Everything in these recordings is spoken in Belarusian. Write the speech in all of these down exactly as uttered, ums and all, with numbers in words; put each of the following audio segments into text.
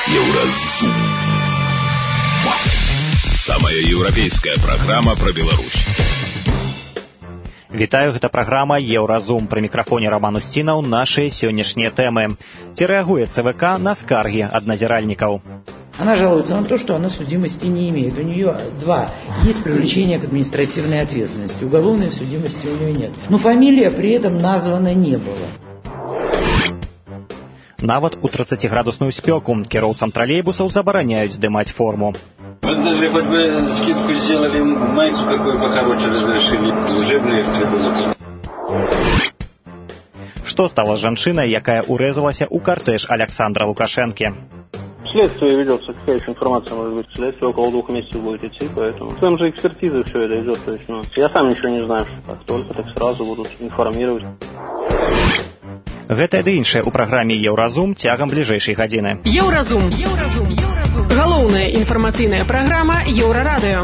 Еўразум. Самая еўрапейская праграма пра Беларусь. Вітаю, гэта праграма «Еўразум». Пры мікрафоне Роман Устінаў нашыя сённяшнія тэмы. Ці рэагуе ЦВК на скаргі ад назіральнікаў? Она жалуется на то, что она судимости не имеет. У нее два. Есть привлечение к административной ответственности. Уголовной судимости у нее нет. Но фамилия при этом названа не была. Нават у тридцатиградусную спеку кіроўцам троллейбусаў забараняюць здымаць форму. Вот даже хоть бы скидку сделали, майку какой покороче разрешили, уже бы легче было. Што стала з жанчынай, якая урэзалася ў картэж Александра Лукашэнкі? Следствие ведется, какая еще информация может быть. Следствие около двух месяцев будет идти, поэтому там же экспертиза все это идет. То есть, ну, я сам ничего не знаю, что как только так сразу будут информировать. Гэта ды іншае ў праграме «Еўразум» цягам бліжэйшай гадзіны. Еўразум. Еўразум. Еўразум. Галоўная інфармацыйная праграма Еўрарадыё.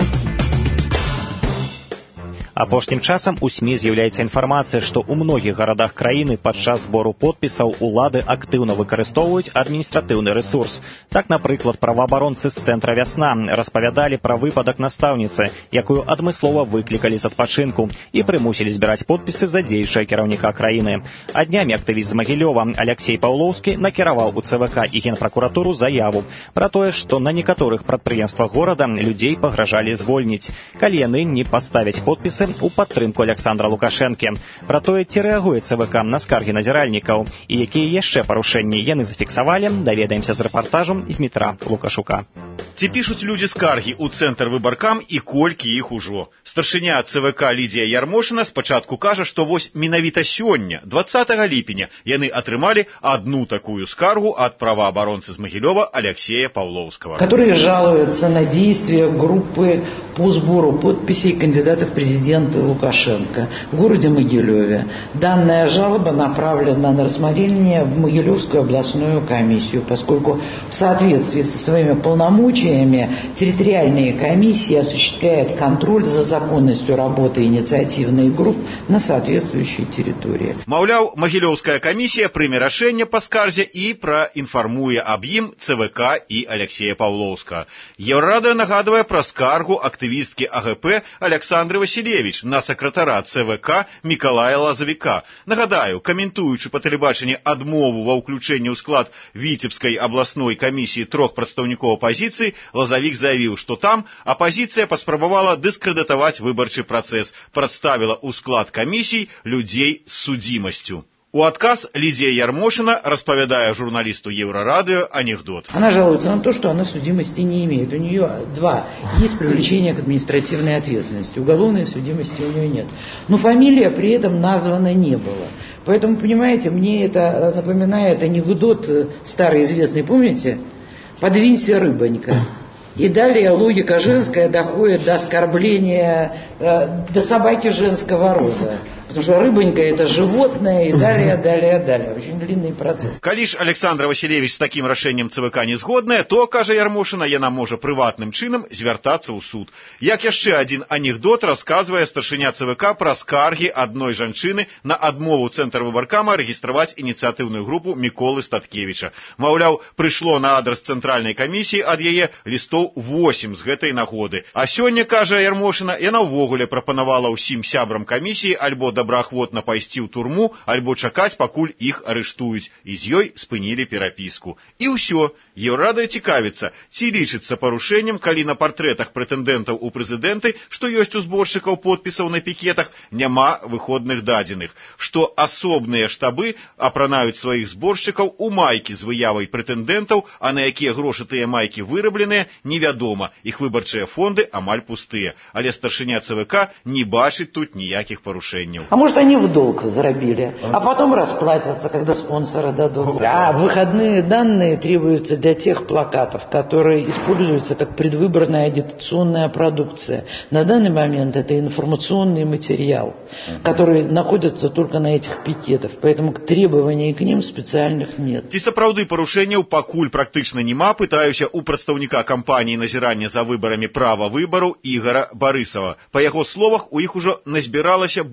Апошнім часам у СМІ з'яўляецца інфармацыя, што ў многіх гарадах краіны падчас збору подпісаў улады актыўна выкарыстоўваюць адміністратыўны рэсурс. Так, напрыклад, праваабаронцы з цэнтра «Вясна» распавядалі пра выпадак настаўніцы, якую адмыслова выклікалі з адпачынку і прымусілі збіраць подпісы за дзеючага кіраўніка краіны. А днямі актывіст з Магілёва Алексей Паўлоўскі накіраваў у ЦВК і Генпракуратуру заяву пра тое, што на некаторых прадпрыемствах горада людзей пагражалі звольніць, калі яны не паставяць подпісы у падтрымку Александра Лукашэнкі. Пра тое, ці рэагуе ЦВК на скаргі назіральнікаў і якія яшчэ парушэнні яны зафіксавалі, даведаемся з рэпартажам з Дмітра Лукашука. Ці пішуць людзі скаргі ў цэнтр выбаркам і колькі іх ужо. Старшыня ЦВК Лідія Ярмошына спачатку кажа, што вось менавіта сёння, двадцатага ліпеня, яны атрымалі одну такую скаргу ад праваабаронцы з Магілёва Алексея Павлоўскага. Которые жалуются на действия группы по сбору подписей кандидата в президенты Лукашенко в городе Могилеве. Данная жалоба направлена на рассмотрение в Могилевскую областную комиссию, поскольку в соответствии со своими полномочиями территориальные комиссии осуществляют контроль за законностью работы инициативных групп на соответствующей территории. Маўляў, Могилевская комиссия прыме рашэнне па скарзе і праінфармуе аб ім ЦВК і Алексея Павлоўскага. Еўрарадыё нагадвае пра скаргу актывісткі АГП Александры Васілевіч на сакратара ЦВК Мікалая Лазавіка. Нагадаю, каментуючы па тэлебачанні адмову ва ўключэнні ў склад Віцебскай абласной камісіі трох прадстаўнікоў апазіцыі, Лазавік заявіў, што там апазіцыя паспрабавала дыскрэдытаваць выбарчы працэс, прадставіла ў склад камісій людзей з судзімасцю. У адказ Лидия Ярмошина распавядае журналисту Еврорадио анекдот. Она жалуется на то, что она судимости не имеет. У нее два. Есть привлечение к административной ответственности. Уголовной судимости у нее нет. Но фамилия при этом названа не была. Поэтому, понимаете, мне это напоминает анекдот старый известный, помните? «Подвинься, рыбонька». И далее логика женская доходит до оскорбления, э, до собаки женского рода. Потому что рыбонька это животное, и далее, далее, далее. Очень длинный процесс. Калі ж Александра Васілевіч з такім рашэннем ЦВК не згодная, то, кажа Ярмошына, яна можа прыватным чынам звяртацца ў суд. Як яшчэ адзін анекдот расказвае старшыня ЦВК пра скаргі адной жанчыны на адмову цэнтр выбаркама рэгістраваць ініцыятыўную групу Міколы Статкевіча. Маўляў, прыйшло на адрас цэнтральнай камісіі ад яе лістоў восем з гэтай нагоды. А сёння, кажа Ярмошына, яна ўвогуле прапанавала ўсім сябрам камісіі альбо добраахвотна пайсці ў турму, альбо чакаць, пакуль іх арыштуюць, і з ёй спынілі перапіску. І ўсё. Еўрарадыё цікавіцца, ці лічыцца парушэннем, калі на партрэтах прэтэндэнтаў у прэзідэнты, што ёсць у зборшчыкаў подпісаў на пікетах, няма выходных дадзеных, што асобныя штабы апранаюць сваіх зборшчыкаў у майкі з выявай прэтэндэнтаў, а на якія грошы тыя майкі вырабленыя, невядома, іх выбарчыя фонды амаль пустыя. Але старшыня ЦВК не бачыць тут ніякіх парушэнняў. А может, они в долг заробили, а потом расплатятся, когда спонсоры дадут. А выходные данные требуются для тех плакатов, которые используются как предвыборная агитационная продукция. На данный момент это информационный материал, который находится только на этих пикетах, поэтому требований к ним специальных нет. Ці сапраўды парушэнняў пакуль практычна няма, пытаюся у прадстаўніка кампаніі назірання за выбарамі права выбару Ігора Барысава. Па яго словах, у іх ужо назбіралася больш за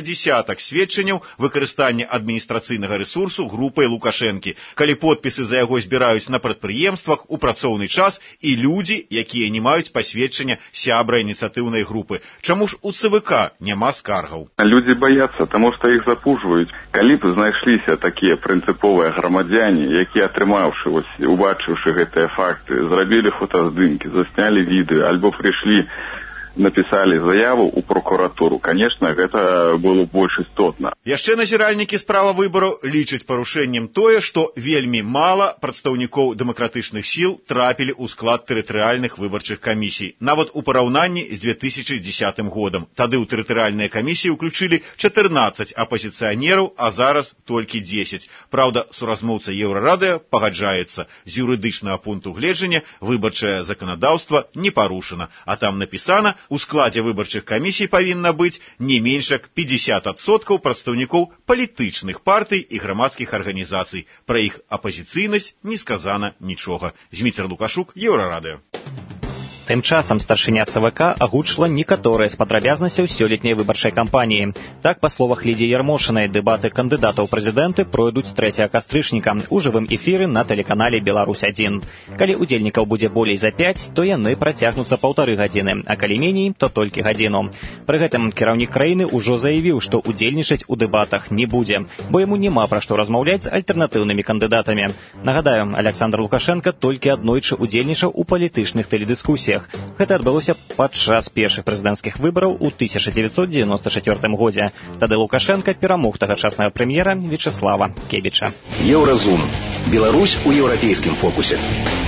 дзясятак сведчанняў выкарыстання адміністрацыйнага рэсурсу групай Лукашэнкі, калі подпісы за яго збіраюць на прадпрыемствах у працоўны час і людзі, якія не маюць пасведчання сябра ініцыятыўнай групы. Чаму ж у ЦВК няма скаргаў? Людзі баяцца, таму што іх запужваюць. Калі б знайшліся такія прынцыповыя грамадзяне, якія, атрымаўшы, убачыўшы гэтыя факты, зрабілі фотаздымкі, заснялі відэо, альбо прыйшлі, написали заяву у прокуратуру. Конечно, гэта было больш істотна. Яшчэ назіральнікі справа выбараў лічаць парушэннем тое, што вельмі мала прадстаўнікоў дэмакратычных сіл трапілі ў склад тэрытарыяльных выбарчых камісій. Нават у параўнанні з две тысячы дзесятым годам. Тады ў тэрытарыяльныя камісіі ўключылі чатырнаццаць апазіцыянераў, а зараз толькі дзесяць. Праўда, суразмоўца Еўрарадыё пагаджаецца. З юрыдычнага пункту гледжання выбарчае заканадаўства не парушана, а там напісана, у складзе выбарчых камісій павінна быць не менш як пятьдесят адсоткаў прадстаўнікоў палітычных партый і грамадскіх арганізацый. Пра іх апазіцыйнасць не сказана нічога. Зміцер Лукашук, Еўрарадыё. Тым часам старшыня ЦВК агучыла некаторыя з падрабязнасцяў сёлетняй выбарчай кампаніі. Так, па словах Лідзіі Ярмошынай, дэбаты кандыдатаў у прэзідэнты пройдуць трэцяга кастрычніка у жывым эфіры на тэлеканале Беларусь адзін. Калі удзельнікаў будзе болей за пяць, то яны працягнуцца паўтары гадзіны, а калі меней, то толькі гадзіну. Пры гэтым кіраўнік краіны ўжо заявіў, што удзельнічаць у дэбатах не будзе, бо яму няма пра што размаўляць з альтэрнатыўнымі кандыдатамі. Нагадаю, Александр Лукашенко толькі аднойчы удзельнічаў у палітычных тэледыскусіях. Гэта адбылося падчас першых прэзідэнцкіх выбараў у тысяча дзевяцьсот девяносто чацвёртым годзе. Тады Лукашенко перамог тагачаснага прэм'ера Вячеслава Кебіча. Еўразум. Беларусь у еўрапейскім фокусе.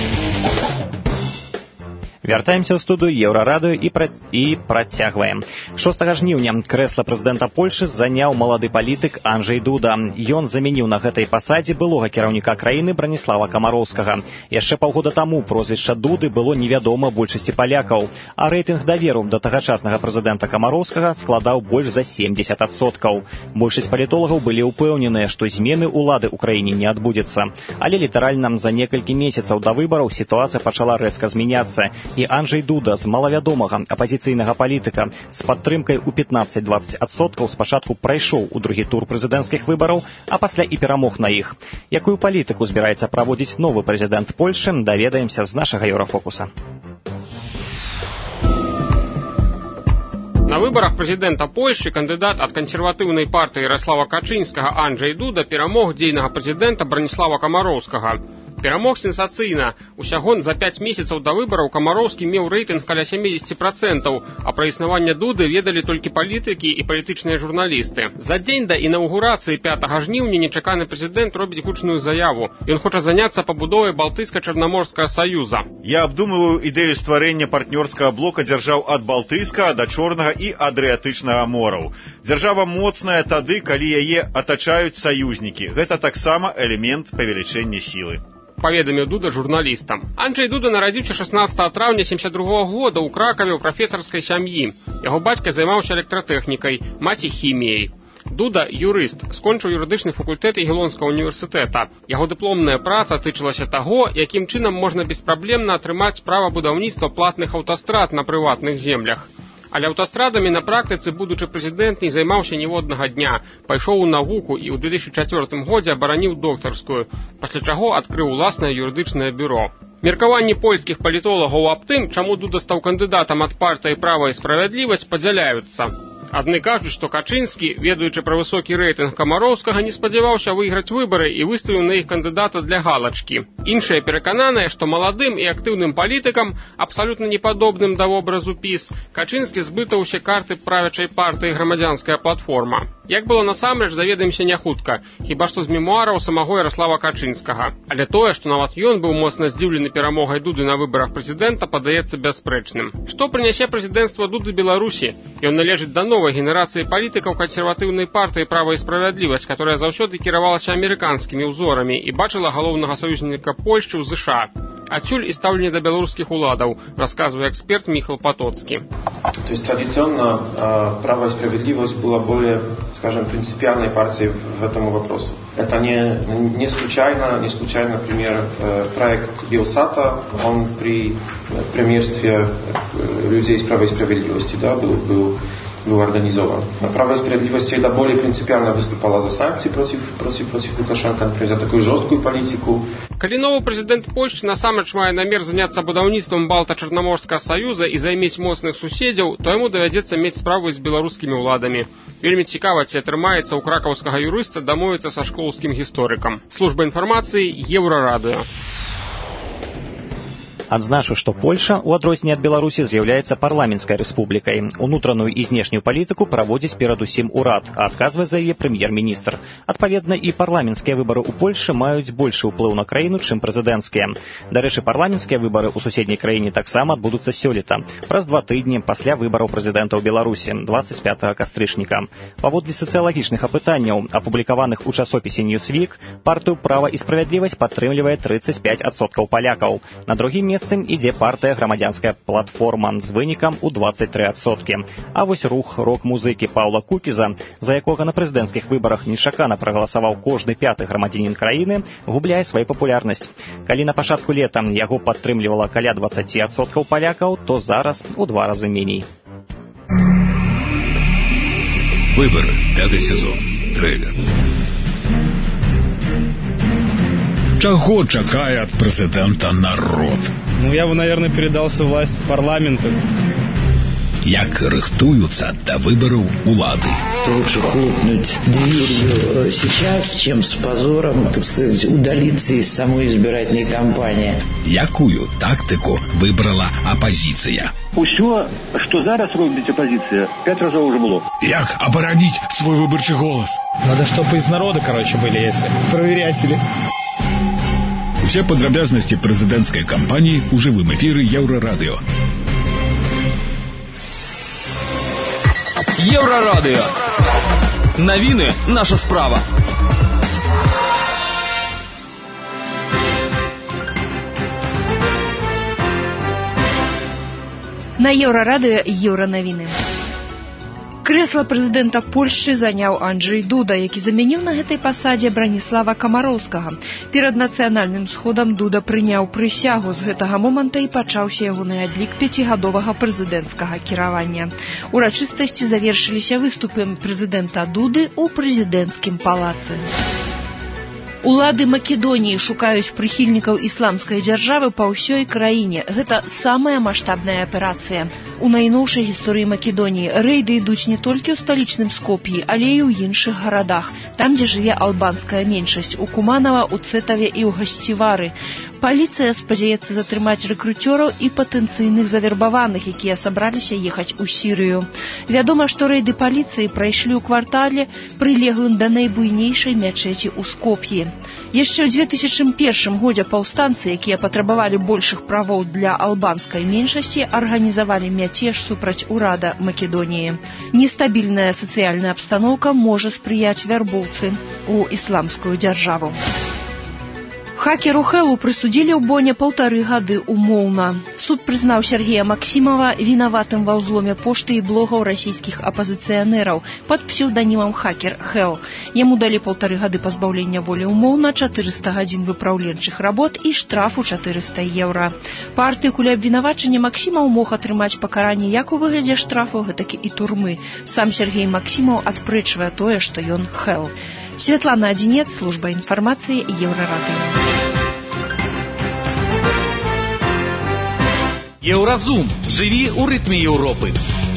Вяртаемся ў студыю Еўрарадыё і, пра... і працягваем. шостага жніўня крэсла прэзідэнта Польшы заняў малады палітык Анджэй Дуда. Ён замяніў на гэтай пасадзе былога кіраўніка краіны Браніслава Камароўскага. Яшчэ паўгода таму прозвішча Дуды было невядома большасці палякаў, а рэйтынг даверу да тагачаснага прэзідэнта Камароўскага складаў больш за семьдесят адсоткаў. Большасць палітолагаў былі ўпэўненыя, што змены ўлады ў краіне не адбудзецца. Але літаральна за некалькі месяцаў да выбараў сітуацыя пачала рэзка змяняцца. І Анджэй Дуда з малавядомага апазіцыйнага палітыка з падтрымкай у пятнадцать-двадцать адсоткаў спачатку прайшоў у другі тур прэзідэнцкіх выбараў, а пасля і перамог на іх. Якую палітыку збіраецца праводзіць новы прэзідэнт Польшы, даведаемся з нашага Еўрафокуса. На выборах прэзідэнта Польшчы кандыдат ад кансерватыўнай партыі Ярослава Качынскага Анджэй Дуда перамог дзейнага прэзідэнта Браніслава Камароўскага. Перамог сенсацыйна. Усяго за пяць месяцаў да выбараў Камароўскі меў рэйтынг каля семьдесят процентаў, а пра існаванне Дуды ведалі толькі палітыкі і палітычныя журналісты. За дзень да інаўгурацыі пятага жніўня нечаканы прэзідэнт робіць гучную заяву. Ён хоча заняцца пабудовай Балтыйска-Чарнаморскага саюза. Я абдумываю ідэю стварэння партнёрскага блока дзяржаў ад Балтыйска да Чорнага і Адрыятычнага мораў. Дзяржава моцная тады, калі яе атачаюць саюзнікі. Гэта таксама элемент павелічэння сілы. Паведаміў Дуда журналістам. Анджэй Дуда нарадзіўся шаснаццатага траўня семьдесят другога года ў Кракаве ў прафесарскай сям'і. Яго бацька займаўся электратэхнікай, маці хіміяй. Дуда, юрыст, скончыў юрыдычны факультэт Ягелонскага універсітэта. Яго дыпломная праца тычылася таго, якім чынам можна беспраблемна атрымаць права будаўніцтва платных аўтастрад на прыватных землях. Але аўтастрадамі на практыцы будучы прэзідэнт не займаўся ніводнага дня, пайшоў у навуку і ў две тысячы чацвёртым годзе абараніў доктарскую, пасля чаго адкрыў уласнае юрыдычнае бюро. Меркаванні польскіх палітолагаў аб тым, чаму Дуда стаў кандыдатам ад партыі «Права і справядлівасць», падзяляюцца. Адны кажуць, што Качынскі, ведаючы пра высокі рэйтынг Камароўскага, не спадзяваўся выйграць выбары і выставіў на іх кандыдата для галачкі. Іншыя перакананыя, што маладым і актыўным палітыкам, абсалютна непадобным да вобразу ПіС, Качынскі збытаў усе карты правячай партыі «Грамадзянская платформа». Як было насамрэч, даведаемся не хутка, хіба што з мемуараў самого Ярослава Качынскага. Але тое, што нават ён быў моцна здзіўлены перамогай Дуды на выбарах прэзідэнта, падаецца бясспрэчным. Што прынясе прэзідэнцтва Дуды Беларусі? Ён належыць да новай генерацыі палітыкаў кансерватыўнай партыі «Права і справядлівасць», которая заўсёды кіравалася амерыканскімі ўзорамі і бачыла галоўнага саюзніка Польшчы ў ЗША. Отсюль и ставление до белорусских уладов, рассказывает эксперт Михаил Потоцкий. То есть традиционно э, «Право и справедливость» была более, скажем, принципиальной партией в этом вопросе. Это не, не случайно, не случайно, например, э, проект Белсата, он при премьерстве людей из «Права и справедливости», да, был, был был организован. Право и справедливость всегда более принципиально выступала за санкции против, против, против Лукашенко, например, за такую жесткую политику. Калі новы прэзідэнт Польшчы насамрэч мае намер заняцца будаўніцтвам Балта-Чарнаморскага саюза і займець моцных суседзяў, то яму давядзецца мець справу з беларускімі ўладамі. Вельмі цікава, ці атрымаецца ў кракаўскага юрыста дамовіцца са шклоўскім гісторыкам. Служба інфармацыі Еўрарадыё. Адзначу, што Польша, у адрозненне ад Беларусі, з'яўляецца парламенцкай рэспублікай. Унутраную і знешнюю палітыку праводзіць перадусім урад, а адказвае за яе прэм'ер-міністр. Адпаведна, і парламенцкія выбары ў Польшы маюць большы ўплыў на краіну, чым прэзідэнцкія. Дарэчы, парламенцкія выбары ў суседняй краіне таксама адбудуцца сёлета, праз два тыдні пасля выбараў прэзідэнта ў Беларусі, дваццаць пятага кастрычніка. Паводле сацыялагічных апытанняў, апублікаваных у часопісе Newsweek, партыю «Права і справядлівасць» падтрымлівае трыццаць пяць адсоткаў палякаў. На другім месцы ідзе партыя «Грамадзянская платформа» з вынікам у дваццаць тры адсоткі. А вось рух рок-музыкі Паўла Кукіза, за якога на прэзідэнцкіх выбарах нечакана прагаласаваў кожны пяты грамадзянін краіны, губляе сваю папулярнасць. Калі на пачатку лета яго падтрымлівала каля дваццаць адсоткаў палякаў, то зараз у два разы меней. Выборы. Пятый сезон. Трейлер. Чего чакае от президента народ? Ну, я бы, наверное, передался власть парламенту. Як рыхтуются до выборов улады? Лучше хлопнуть дверью сейчас, чем с позором, так сказать, удалиться из самой избирательной кампании. Якую тактику выбрала оппозиция? Усё, что зараз робит оппозиция, пять разов уже было. Як оборонить свой выборчий голос? Надо, чтобы из народа, короче, были эти проверятели. Все подробязности президентской кампании у живым эфиры Еврорадио. Еврорадио. Новины – наша справа. На Еврорадио Евроновины. Крэсла прэзідэнта Польшчы заняў Анджэй Дуда, які замяніў на гэтай пасадзе Браніслава Камароўскага. Перад нацыянальным сходам Дуда прыняў прысягу. З гэтага моманта і пачаўся ягоны адлік пяцігадовага прэзідэнцкага кіравання. Урачыстасці завершыліся выступам прэзідэнта Дуды ў прэзідэнцкім палацы. Улады Македоніі шукаюць прыхільнікаў ісламскай дзяржавы па ўсёй краіне. Гэта самая маштабная аперацыя. У найноўшай гісторыі Македоніі рэйды ідуць не толькі ў сталічным Скоп'і, але і ў іншых гарадах, там, дзе жыве албанская меншасць, у Куманава, у Цэтаве і ў Гасцівары. Паліцыя спадзяецца затрымаць рэкруцёраў і патэнцыйных завербаваных, якія сабраліся ехаць у Сірыю. Вядома, што рэйды паліцыі прайшлі ў квартале, прылеглым да найбуйнейшай мячэці ў Скоп'і. Яшчэ ў дзве тысячы першым годзе паўстанцы, якія патрабавалі большых правоў для албанскай меншасці, арганізавалі мяцеж супраць урада Македоніі. Нестабільная сацыяльная абстаноўка можа спрыяць вярбоўцы ў ісламскую дзяржаву. Хакеру Хэлу прысудзілі ў Боне паўтары гады умоўна. Суд прызнаў Сергея Максімова вінаватым ва ўзломе пошты і блогаў расійскіх апазіцыянераў пад псеўданімам Хакер Хэл. Яму далі паўтары гады пазбаўлення волі умоўна, чатырыста гадзін выпраўленчых работ і штраф у чатырыста еўра. Па артыкуле абвінавачання Максімаў мог атрымаць пакаранне як у выглядзе штрафу, гэтак і турмы. Сам Сергей Максімаў адпрэчвае тое, што ён Хэл. Светлана Адзінец, служба інфармацыі Еўрарадыё. Еўразум. Жыві ў рытме Еўропы.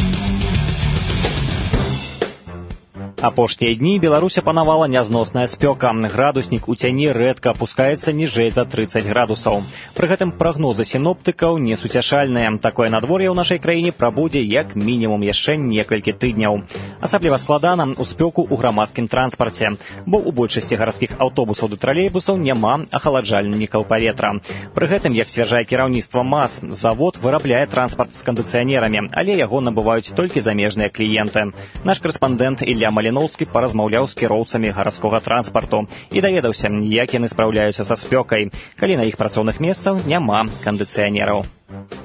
Апошнія дні Беларусь апанавала нязносная спёка. Градуснік у цяні рэдка апускаецца ніжэй за трыццаць градусаў. Пры гэтым прагнозы сіноптыкаў несуцяшальныя. Такое надвор'е ў нашай краіне прабудзе як мінімум яшчэ некалькі тыдняў. Асабліва складана ў спёку ў грамадскім транспарце, бо ў большасці гарадскіх аўтобусаў ды тралейбусаў няма ахаладжальнікаў паветра. Пры гэтым, як сцвярджае кіраўніцтва МАЗ, завод вырабляе транспарт з кандыцыянерамі, але яго набываюць толькі замежныя кліенты. Наш карэспандэнт Ілля Маліноўскі паразмаўляў з кіроўцамі гарадскога транспарту і даведаўся, як яны спраўляюцца са спёкай, калі на іх працоўных месцах няма кандыцыянераў.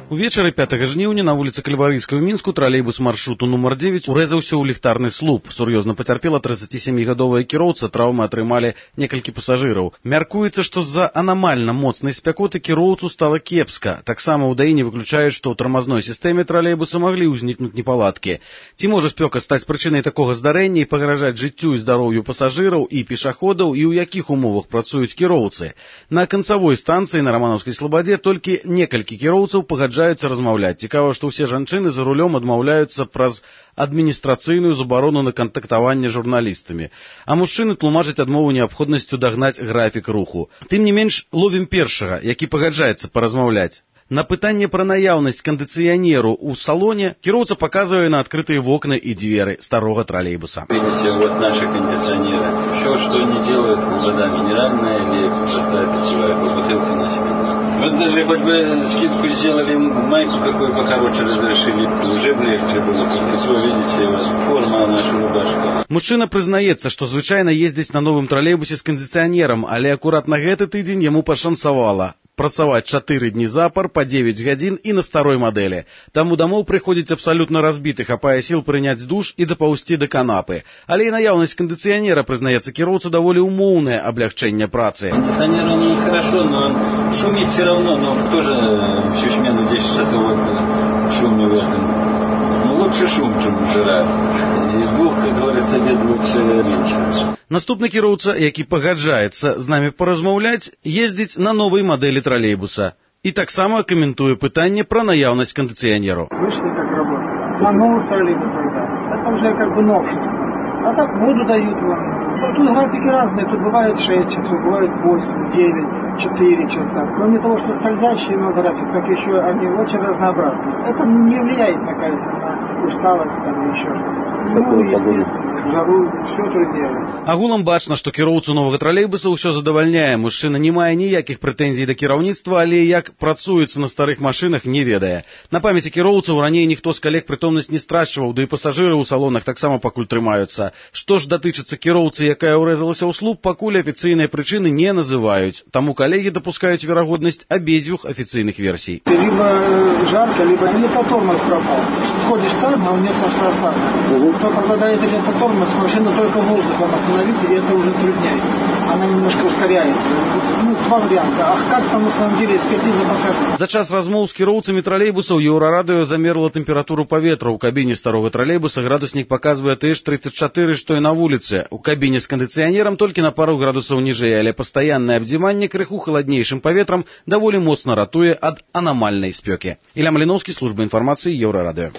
Увечары пятага жніўня на вуліцы Кальварыйскай у Мінску тралейбус маршруту нумар дзевяць урэзаўся ў ліхтарны слуп. Сур'ёзна пацярпела трыццацісямігадовая кіроўца, траўмы атрымалі некалькі пасажыраў. Мяркуецца, што з-за анамальна моцнай спякоты кіроўцу стала кепска. Таксама ў ДАІ не выключаюць, што ў тармазной сістэме тралейбуса маглі ўзнікнуць непаладкі. Ці можа спёка стаць прычынай такога здарэння і пагражаць жыццю і здароўю пасажыраў і пешаходаў, і ў якіх умовах працуюць кіроўцы? На канцавой станцыі на Раманаўскай слабадзе толькі некалькі кіроўцаў пагаджаюцца размаўляць. Цікава, што ўсе жанчыны за рулём адмаўляюцца праз адміністрацыйную забарону на кантактаванне з журналістамі. А мужчыны тлумачаць адмову неабходнасцю дагнаць графік руху. Тым не менш, ловім першага, які пагаджаецца паразмаўляць. На пытанне пра наяўнасць кандыцыянеру ў салоне кіроўца паказвае на адкрытыя вокны і дзверы старога тралейбуса. Видите, вот наши кондиционеры. Все, что они делают, вода минеральная или простая питьевая, по бутылке носят. Вот даже хоть бы скидку сделали, майку какую покороче разрешили, уже бы легче было. То, видите, вот, форма наша рубашка. Мужчына прызнаецца, што звычайна ездзіць на новым тралейбусе з кандыцыянерам, але акурат на гэты тыдзень яму пашанцавала працаваць чатыры дні запар па дзевяць гадзін і на старой мадэлі. Таму дамоў прыходзіць абсалютна разбіты, хапае сіл прыняць душ і дапаўсці да канапы. Але і наяўнасць кандыцыянера, прызнаецца кіроўца, даволі умоўнае аблягчэнне працы. Кондиционер не хорошо, но шумит все равно, но тоже всю смену десять часов вот шум в этом. Ну, лучше шум, чем жара. Из двух, как говорится, бед лучше меньше. Наступны кіроўца, які пагаджаецца з намі паразмаўляць, ездзіць на новай мадэлі тралейбуса. І таксама каментуе пытанне пра наяўнасць кандыцыянеру. Слышали, как работает? На новых троллейбусах, да. Это уже как бы новшество. А так воду дают вам. Тут графики разные, тут бывает шесть часов, бывает восемь, девять, четыре часа. Кроме того, что скользящие на график, так еще они очень разнообразны. Это не влияет на усталость там еще что-то. Ну, естественно, жару, все труднее. Агулам бачна, што кіроўцу новага тралейбуса ўсё задавальняе. Мужчына не мае ніякіх прэтэнзій да кіраўніцтва, але як працуецца на старых машынах, не ведае. На памяці кіроўцаў раней ніхто з калег прытомнасць не страчваў, да і пасажыры ў салонах таксама пакуль трымаюцца. Што ж датычыцца кіроўцы, якая ўрэзалася ў слуп, пакуль афіцыйныя прычыны не называюць. Таму калегі дапускаюць верагоднасць абедзвюх афіцыйных версій. Либо жарко, либо это тормоз пропал. Ходишь там, а у меня сошла фара. Кто попадает или это тормоз, машина только воздухом остановить, и это уже труднее. Она немножко ускоряется. Ну, два варианта. Ах, как там на самом деле экспертиза покажет? За час размоў з кіроўцамі тралейбусаў Еўрарадыё замерла тэмпературу паветра. У кабіне старога тралейбуса градуснік паказвае тыя ж тридцать чатыры, што і на вуліцы. У кабіне з кандыцыянерам толькі на пару градусаў ніжэй, але пастаяннае абдзіманне крыху халаднейшым паветрам даволі моцна ратуе ад анамальнай спёкі. Ілля Маліноўскі, служба інфармацыі, Еўрарадыё.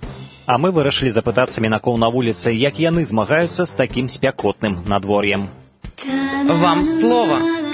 А мы вырашылі запытацца мінакоў на вуліцы, як яны змагаюцца з такім спякотным надвор'ем. Вам слово.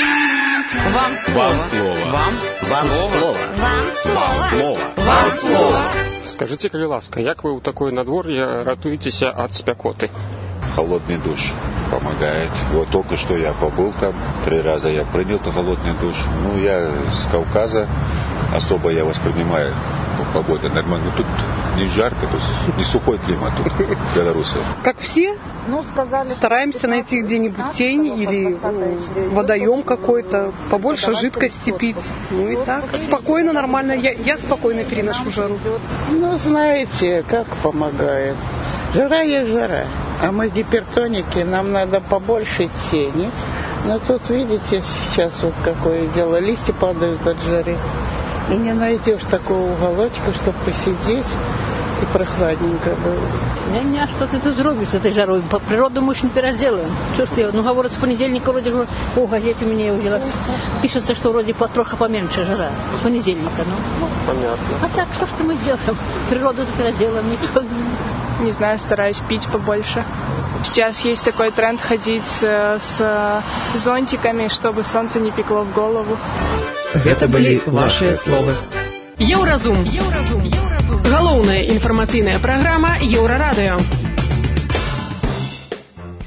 Вам слово. Вам слово. Вам слово. Вам слово. Вам слово. Скажите, калі ласка, як вы ў такое надвор'е ратуецеся ад спякоты? Холодный душ помогает. Вот только что я побыл там, три раза я принял холодный душ. Ну, я с Кавказа, особо я воспринимаю погода нормально. Тут не жарко, то есть не сухой климат тут, в Беларуси. Как все? Ну, сказали, стараемся найти где-нибудь тень или водоем какой-то, побольше жидкости пить. Ну и так, спокойно, нормально. Я, я спокойно переношу жару. Ну, знаете, как помогает. Жара есть жара. А мы гипертоники, нам надо побольше тени. Но тут, видите, сейчас вот какое дело. Листья падают от жары. И не найдешь такого уголочка, чтобы посидеть и прохладненько было. Не, не, что ты тут зробишь с этой жарой? Природу мы еще не переделаем. Что ж ты, ну, говорят, с понедельника вроде, о, газете у меня увиделась. Пишется, что вроде трохи поменьше жара. С понедельника, ну. Понятно. А так, что ж мы сделаем? Природу переделаем, ничего. Не знаю, стараюсь пить побольше. Сейчас есть такой тренд ходить с, с зонтиками, чтобы солнце не пекло в голову. Это были ваши словы. Еўразум. Еўразум. Галоўная інфармацыйная праграма Еўрарадыё.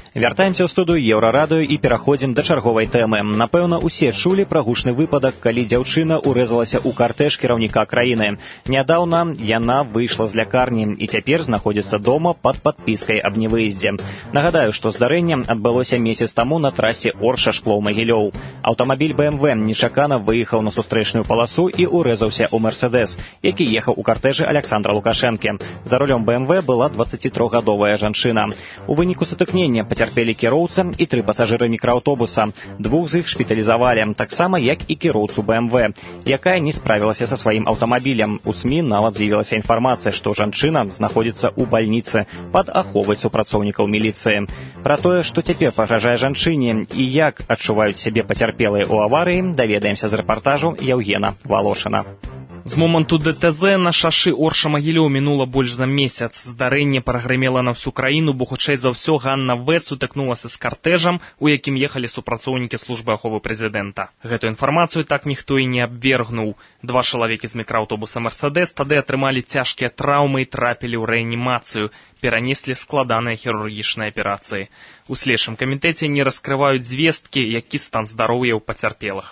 Вяртаемся ў студыю Еўрарадыё і пераходзім да чарговай тэмы. Напэўна, усе чулі пра гучны выпадак, калі дзяўчына урэзалася ў картэж кіраўніка краіны. Нядаўна яна выйшла з лякарні і цяпер знаходзіцца дома пад падпіскай аб невыездзе. Нагадаю, што здарэнне адбылося месяц таму на трасе Орша-Шклоў-Магілёў. Аўтамабіль бэ эм вэ нечакана выехаў на сустрэчную паласу і урэзаўся ў Мерседес, які ехаў у картэжы Александра Лукашэнкі. За рулём бэ эм вэ была дваццацітрохгадовая жанчына. У выніку сутыкнення пацярпелі кіроўца і тры пасажыры мікрааўтобуса. Двух з іх шпіталізавалі, таксама як і кіроўцу бэ эм вэ, якая не справілася са сваім аўтамабілем. У СМІ нават з'явілася інфармацыя, што жанчына знаходзіцца ў бальніцы пад аховай супрацоўнікаў міліцыі. Пра тое, што цяпер пагражае жанчыне і як адчуваюць сябе пацярпелыя ў аварыі, даведаемся з рэпартажу Яўгена Валошына. З моманту дэ тэ зэ на шашы Орша-Магілёў мінула больш за месяц. Здарэнне прагрымела на всю краіну, бо хутчэй за ўсё Ганна вэ сутыкнулася з картэжам, у якім ехалі супрацоўнікі службы аховы прэзідэнта. Гэту інфармацыю так ніхто і не абвергнуў. Два чалавекі з мікрааўтобуса Мерседес тады атрымалі цяжкія траўмы і трапілі ў рэанімацыю, перанеслі складаныя хірургічныя аперацыі. У следчым камітэце не раскрываюць звесткі, які стан здароўя ў пацярпелых.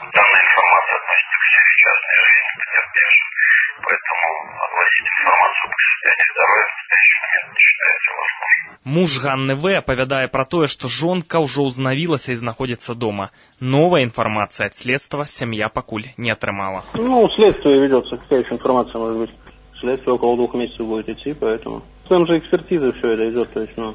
Муж Ганны вэ апавядае пра тое, што жонка ўжо ўзнавілася і знаходзіцца дома. Новая информация от следства семья покуль не отрымала. Ну, следствие ведется, какая еще информация может быть. Следствие около двух месяцев будет идти, поэтому... Там же экспертиза все это идет, то есть, ну...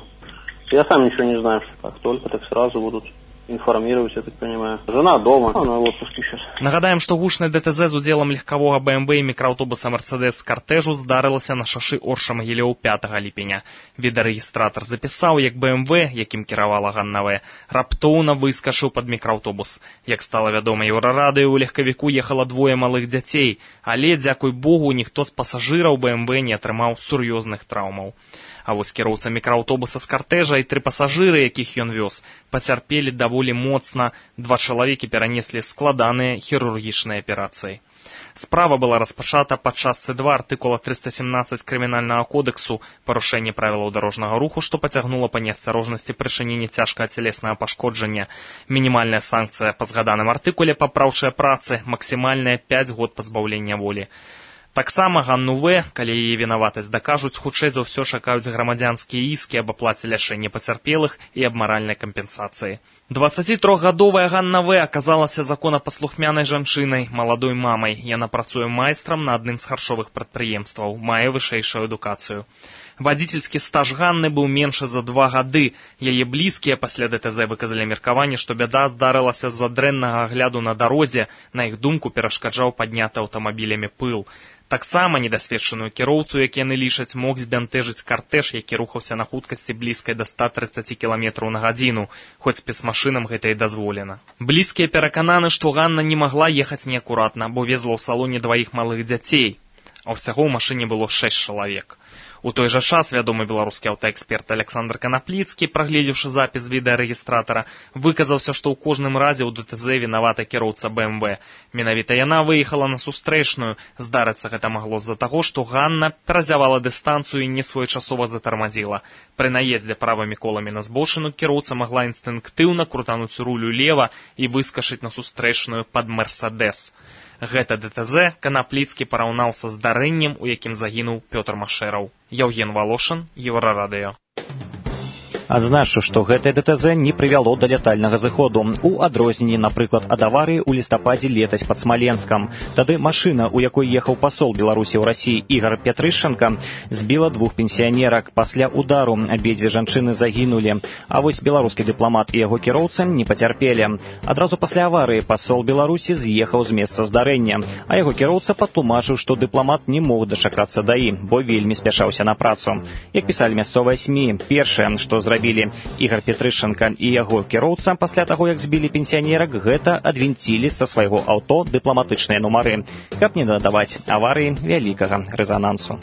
Я сам ничего не знаю, как только, так сразу будут информировать, я так понимаю. Жена дома, она в отпуске сейчас. Нагадаем, што гучны дэ тэ зэ з удзелам легкавога бэ эм вэ і мікрааўтобуса Мерседес з картэжу здарылася на шашы Орша-Магілёў пятага ліпеня. Відэарэгістратар запісаў, як бэ эм вэ, якім кіравала Ганна вэ, раптоўна выскачыў пад мікрааўтобус. Як стала вядома Еўрарадыё, у легкавіку ехала двое малых дзяцей, але, дзякуй Богу, ніхто з пасажыраў бэ эм вэ не атрымаў сур'ёзных траўмаў. А вось кіроўца мікрааўтобуса з картэжа і тры пасажыры, якіх ён вёз, пацярпелі даволі моцна, два чалавекі перанеслі складаныя хірургічныя аперацыі. Справа была распачата пад частцы два артыкула трыста семнадцаць крымінальнага кодексу парушэнне правілаў дарожнага руху, што пацягнула па неасцярожнасці прычынення цяжкага цялеснага пашкоджання. Мінімальная санкцыя па згаданым артыкуле папраўчыя працы, максімальная пяць год пазбаўлення волі. Таксама Ганну вэ, калі яе вінаватасць дакажуць, хутчэй за ўсё чакаюць грамадзянскія іскі аб аплаце лячэння пацярпелых і аб маральнай кампенсацыі. дваццацітрохгадовая Ганна вэ аказалася законапаслухмянай жанчынай, маладой мамай. Яна працуе майстрам на адным з харчовых прадпрыемстваў, мае вышэйшую адукацыю. Вадзіцельскі стаж Ганны быў меншы за два гады. Яе блізкія пасля дэ тэ зэ выказалі меркаванне, што бяда здарылася з-за дрэннага агляду на дарозе. На іх думку перашкаджаў падняты аўтамабілямі пыл. Таксама недасведчаную кіроўцу, які яны лічаць, мог збянтэжыць картэж, які рухаўся на хуткасці блізкай да ста трыццаці кіламетраў на гадзіну, хоць спецмашынам гэта і дазволена. Блізкія перакананы, што Ганна не магла ехаць неакуратна, бо везла ў салоне дваіх малых дзяцей, а ўсяго ў машыне было шэсць чалавек. У той жа час вядомы беларускі аўтаэксперт Александр Канапліцкі, прагледзеўшы запіс відэарэгістратара, выказаўся, што ў кожным разе ў дэ тэ зэ вінавата кіроўца бэ эм вэ. Менавіта яна выехала на сустрэчную. Здарыцца гэта магло з-за таго, што Ганна перазявала дыстанцыю і несвоечасова затармазіла. Пры наездзе правымі коламі на збочыну кіроўца магла інстынктыўна крутануць руль улева і выскачыць на сустрэчную пад Мерседес. Гэта дэ тэ зэ Канапліцкі параўнаў са здарэннем, у якім загінуў Пётр Машэраў. Яўген Валошын, Еўрарадыё. Адзначу, што гэтае дэ тэ зэ не прывяло да лятальнага зыходу. У адрозненні, напрыклад, ад аварыі ў лістападзе летась пад Смаленскам. Тады машына, у якой ехаў пасол Беларусі ў Расіі Ігар Пятрышчанка, збіла двух пенсіянерак. Пасля удару абедзве жанчыны загінулі. А вось беларускі дыпламат і яго кіроўца не пацярпелі. Адразу пасля аварыі пасол Беларусі з'ехаў з месца здарэння, а яго кіроўца патлумачыў, што дыпламат не мог дачакацца даі, бо вельмі спяшаўся на працу. Як пісалі мясцовыя СМІ, першае, што зрабілі Ігар Пятрышчанка і яго кіроўца пасля таго, як збілі пенсіянерак, гэта адвінцілі са свайго аўто дыпламатычныя нумары, каб не надаваць аварыі вялікага рэзанансу.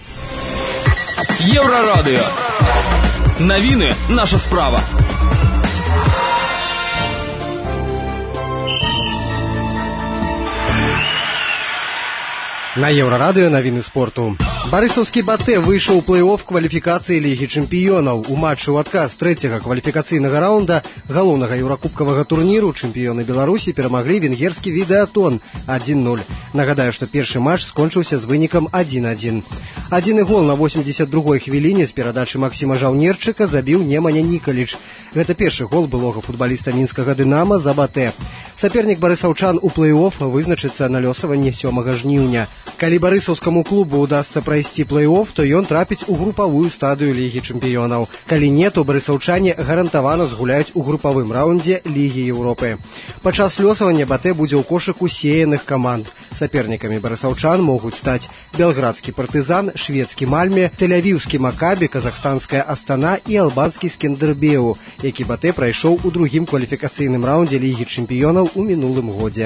Еўрарадыё. Навіны наша справа. На Еўрарадыё навіны спорту. Барысаўскі «Батэ» выйшаў у плэй-офф кваліфікацыі Лігі чэмпіёнаў. У матчы ў адказ трэцяга кваліфікацыйнага раунда галоўнага еўракубкавага турніру чэмпіёны Беларусі перамаглі венгерскі «Відэатон» адзін нуль. Нагадаю, што першы матч скончыўся з вынікам адзін адзін. Адзіны гол на восемьдесят другой хвіліне з перадачы Максіма Жаўнерчыка забіў Неманя Нікаліч. Гэта першы гол былога футбаліста мінскага «Дынама» за «Батэ». Сапернік барысаўчан у плэй-офф вызначыцца на лёсаванне сёмага жніўня. Калі барысаўскаму клубу удасца прайсці плэй-офф, то ён трапіць у групавую стадыю Лігі чэмпіёнаў. Калі не, то барысаўчане гарантавана згуляюць у групавым раўндзе Лігі Еўропы. Падчас лёсавання «Батэ» будзе ў кошыку сеяных каманд. Сапернікамі барысаўчан могуць стаць белградскі «Партызан», шведскі «Мальме», тэль-авіўскі «Макабі», казахстанская «Астана» і албанскі «Скендербеу», які «Батэ» прайшоў у другім кваліфікацыйным раўндзе Лігі чэмпіёнаў у мінулым годзе.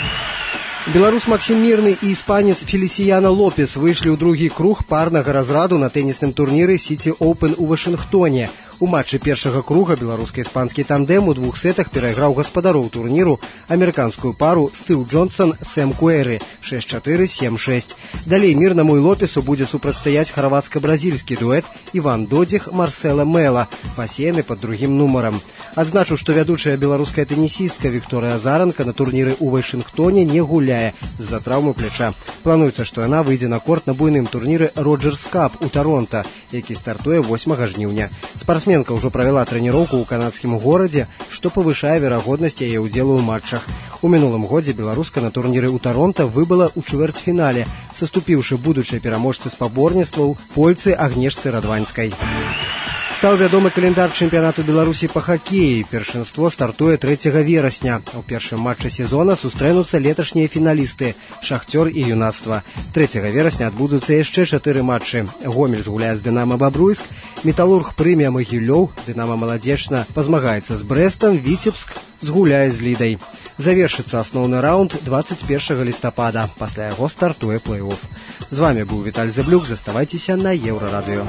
Беларус Максім Мірны і іспанец Фелісіяна Лопес выйшлі ў другі круг парнага разраду на тэнісным турніры «Сіці Оупен» у Вашынгтоне. У матчы першага круга беларуска-іспанскі тандэм у двух сетах перайграў гаспадароў турніру амерыканскую пару Стыў Джонсон Сэм Куэры шэсць чатыры сем шэсць. Далей Мірнаму і Лопесу будзе супрацьстаяць харвацка-бразільскі дуэт Іван Додзіх Марсела Мэла, пасеяны пад другім нумарам. Адзначу, што вядучая беларуская тэнісістка Вікторыя Азаранка на турніры ў Вашынгтоне не гуляе з-за траўмы пляча. Плануецца, што яна выйдзе на корт на буйным турніры «Роджерс Кап» у Таронта, які стартуе восьмага жніўня. Спартсменка ўжо правяла трэніроўку ў канадскім горадзе, што павышае верагоднасць яе ўдзелу ў матчах. У мінулым годзе беларуска на турніры ў Таронта выбыла ў чвэрцьфінале, саступіўшы будучай пераможцы спаборніцтваў польцы Агнешцы Радванскай. Стаў вядомы календар чэмпіянату Беларусі па хакеі. Першынство стартуе трэцяга верасня. У першым матчы сезона сустрэнуцца леташнія фіналісты «Шахцёр» і «Юнацтва». трэцяга верасня адбудуцца яшчэ чатыры матчы. Гомель згуляе з «Дынама» Бабруйск, Металург прыме Магілёў, «Дынама» Маладзечна пазмагаецца з Брэстам, Віцебск згуляе з Лідай. Завершыцца асноўны раунд двадцать першага лістапада. Пасля яго стартуе плэй-офф. З вами быў Віталь Зэблюк. Заставайцеся на Еўрарадыё.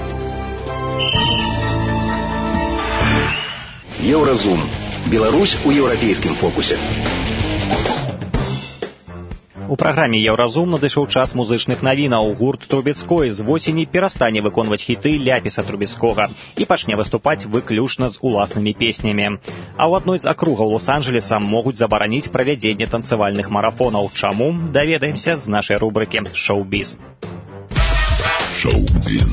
Еўразум. Беларусь у еўрапейскім фокусе. У праграме «Еўразум» надышоў час музычных навінаў. Гурт «Трубецкой» з восені перастане выконваць хіты Ляпіса Трубецкога і пачне выступаць выключна з уласнымі песнямі. А ў адной з акругаў Лос-Анджелеса могуць забараніць правядзенне танцавальных марафонаў. Чаму? Даведаемся з нашай рубрыкі «Шоу-біз». Шоу-біз.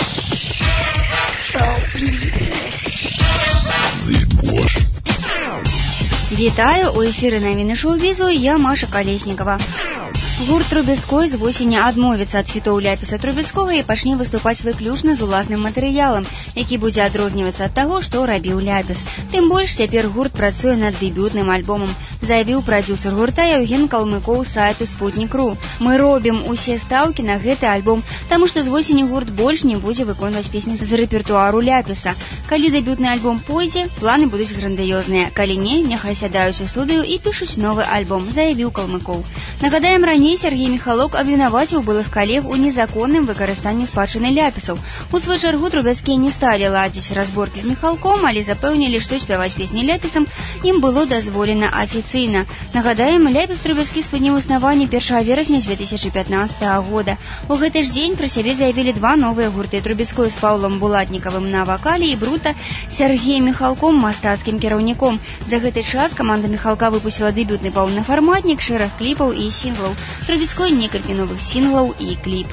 Вітаю, у эфіры навіны шоу-бізу, я Маша Калеснікава. Гурт «Трубецкой» з восені адмовіцца ад хітоў Ляпіса Трубецкога і пачне выступаць выключна з уласным матэрыялам, які будзе адрознівацца ад таго, што рабіў Ляпіс. Тым больш, цяпер гурт працуе над дэбютным альбомам, заявіў прадзюсар гурта Яўген Калмыкоў з сайту «Спутнік.ру». Мы робім усе стаўкі на гэты альбом, таму што з восені гурт больш не будзе выконваць песні з рэпертуару Ляпіса. Калі дэбютны альбом пойдзе, планы будуць грандыёзныя. Калі не, няхай сядаюць у студыю і пішуць новы альбом, заявіў Калмыкоў. Нагадаем, раней Сергей Михалок абвінаваціў былых калег у незаконным выкарыстанні спадчыны Ляпісаў. У сваю чаргу Трубецкія не сталі ладзіць разборкі з Михалком, але запэўнілі, што спяваць песні Ляпісам ім было дазволена афіцыйна. Нагадаем, Ляпіс Трубецкі спыніў існаванне першага верасня дзве тысячы пятнаццатага года. У гэты ж дзень пра сябе заявілі два новыя гурты: Трубецкой з Паўлам Булатнікавым на вакале і Брута Сергеем Михалком мастацкім кіраўніком. За гэты час каманда Михалка выпусціла дэбютны паўнафарматнік, шэраг кліпаў і сінглаў. Трубецкой некалькі новых сінглаў і кліп.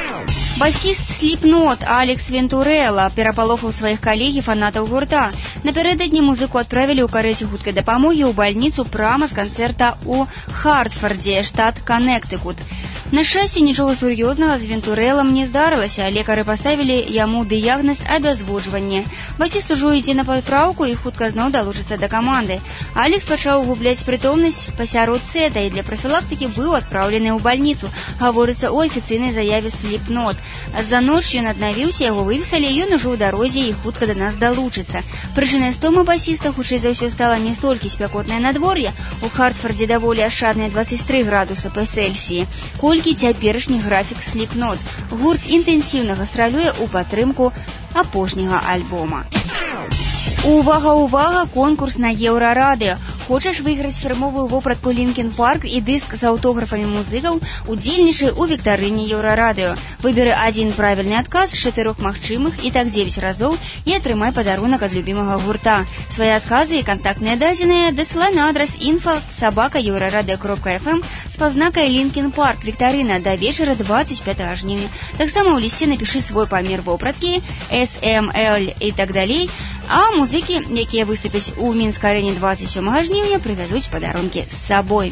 Басіст Slipknot Алекс Вентурэла перапалохаў сваіх калегі фанатаў гурта. Напярэдадні музыку адправілі ў карэце хуткай дапамогі ў бальніцу прама з канцэрта ў Хартфордзе, штат Канектыкут. На шчасце, нічога сур'ёзнага з Вентурэлам не здарылася, лекары паставілі яму дыягназ абязводжвання. Басіст ужо ідзе на папраўку і хутка зноў далучыцца да каманды. Алекс пачаў губляць прытомнасць пасярод сета і для прафілактыкі быў адпраўлены ў бальніцу, гаворыцца ў афіцыйнай заяве Slipknot. За ноч ён аднавіўся, яго выпісалі, ён ужо ў дарозе і хутка да нас далучыцца. Прычынай стомы басіста хутчэй за ўсё стала не столькі спякотнае надвор'е, у Хартфордзе даволі ашчадныя дваццаць тры градуса па Цельсіі, колькі цяперашні графік Slipknot. Гурт інтэнсіўна гастралюе ў падтрымку апошняга альбома. Увага, увага, конкурс на Еўрарадыё. хочаш выйграць фірмовую вопратку Linkin Park і дыск з аўтографамі музыкаў, удзельнічай у віктарыне Еўрарадыё. Выберы адзін правільны адказ з чатырох магчымых і так дзевяць разоў і атрымай падарунак ад любімага гурта. Свае адказы і кантактныя дадзеныя дасылай на адрас info собака еўрарадыё кропка эф эм з пазнакай Linkin Park. Віктарына да вечара двадцять пятого жніўня. Таксама ў лісце напішы свой памер вопраткі, эс эм эл і так далей, а музыкі, якія выступяць у Мінск-арэне двадцять сёмага жніўня, прывязуць падарункі з сабой.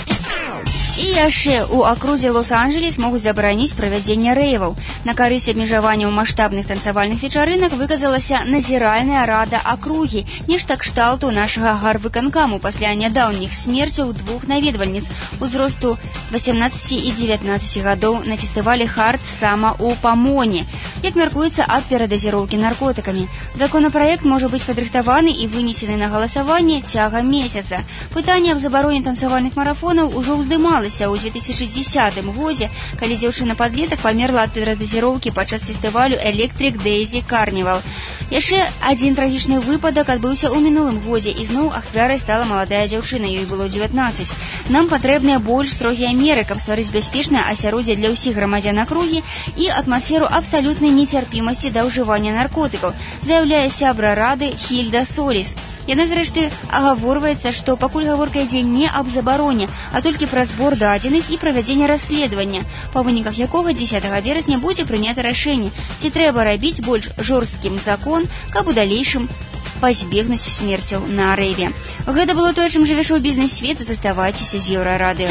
І яшчэ у акрузе Лос-Анджелес могуць забараніць правядзенне рэйваў. На карысць абмежаванняў маштабных танцавальных вечарынак выказалася назіральная рада акругі, нешта кшталту нашага гарвыканкаму пасля нядаўніх смерцяў двух наведвальніц узросту восемнадцати і дзевятнаццаці гадоў на фестывалі Хард Сама ў Памоне, як мяркуецца ад перадазіроўкі наркотыкамі. Законапраект можа быць падрыхтаваны і вынесены на галасаванне цягам месяца. Пытанне аб забароне танцавальных марафонаў ужо ўздымалася ў две тысячи дзесятым годзе, калі дзяўчына-падлетак памерла ад перадазіроўкі падчас фестывалю Electric Daisy Carnival. Яшчэ адзін трагічны выпадак адбыўся ў мінулым годзе, і зноў ахвярай стала маладая дзяўчына, ёй было дзевятнаццаць. Нам патрэбныя больш строгія меры, каб стварыць бяспечнае асяроддзе для ўсіх грамадзян акругі і атмасферу абсалютнай нецярпімасці да ўжывання наркотыкаў, заяўляе сябра рады Хільда Соліс. Яна, зрэшты, агаворваецца, што пакуль гаворка ідзе не аб забароне, а толькі пра збор дадзеных і правядзенне расследавання, па выніках якога дзесятага верасня будзе прынята рашэнне, ці трэба рабіць больш жорсткім закон, каб у далейшым пазбегнуць смерцяў на рэйве. Гэта было тое, чым жыве шоу-бізнес свет. Заставайцеся з Еўрарадыё.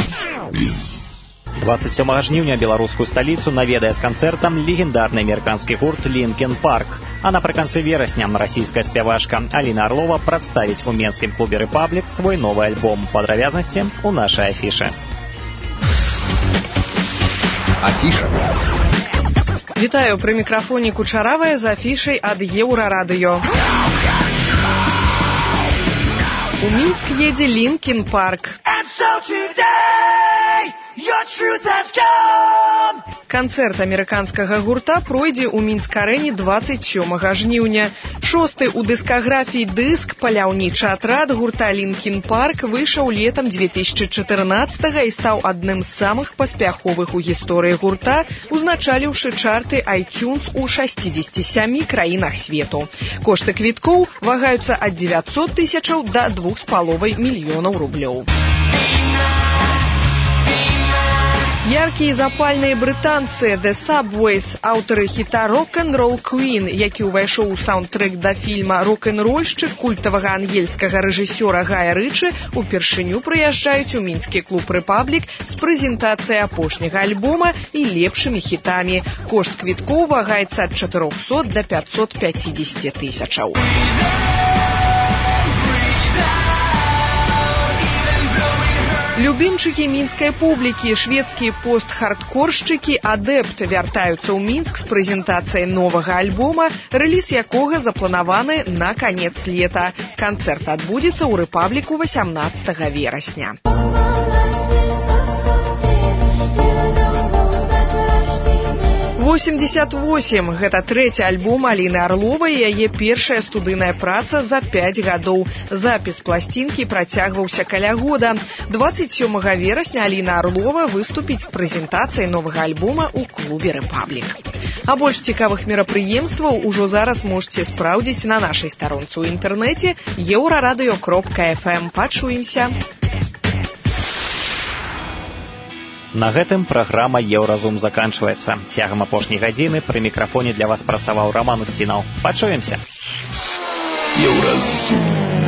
двадцать сёмага жніўня беларускую сталіцу наведае з канцэртам легендарны амерыканскі гурт Linkin Park. А напрыканцы верасня расійская спявачка Аліна Арлова прадставіць у менскім клубе Republic свой новы альбом. Падрабязнасці ў нашай афішы. Афіша. Вітаю, пры мікрафоне Кучаравая з афішай ад Еўрарадыё. У Мінск едзе Linkin Park. Канцэрт амерыканскага гурта пройдзе ў Мінск-арэне двадцать сёмага жніўня. Шосты ў дыскаграфіі дыск «Паляўнічы атрад» гурта Linkin Park выйшаў летам две тысячи чатырнаццатага і стаў адным з самых паспяховых у гісторыі гурта, узначаліўшы чарты iTunes у шасцідзесяці сямі краінах свету. Кошты квіткоў вагаюцца ад дзевяцьсот тысячаў да двух з паловай мільёнаў рублёў. Яркія і запальныя брытанцы The Subways, аўтары хіта «Rock-and-Roll Queen», які ўвайшоў у саундтрэк да фільма «Рок-н-рольшчык» культавага ангельскага рэжысёра Гая Рычы, упершыню прыязджаюць у мінскі клуб «Republic» з прэзентацыяй апошняга альбома і лепшымі хітамі. Кошт квіткоў вагаецца ад чатырохсот да пятьсот пятидесяти тысячаў. Любімчыкі мінскай публікі, шведскія пост-хардкоршчыкі «Адепт» вяртаюцца ў Мінск з прэзентацыяй новага альбома, рэліз якога запланаваны на канец лета. Канцэрт адбудзецца ў Рэпабліку васямнаццатага верасня. восемьдесят восемь. Гэта трэці альбом Аліны Арловай, яе першая студыйная праца за пяць гадоў. Запіс пласцінкі працягваўся каля года. двадцать сёмага верасня Аліна Арлова выступіць з прэзентацыяй новага альбома ў клубе «Рэпаблік». А больш цікавых мерапрыемстваў ужо зараз можете спраўдзіць на нашай старонцы ў інтэрнэце еўрарадыё кропка эф эм. Пачуемся! На гэтым праграма «Еўразум» заканчваецца. Цягам апошняй гадзіны пры мікрафоне для вас працаваў Роман Устінаў. Пачуемся! Еўразум.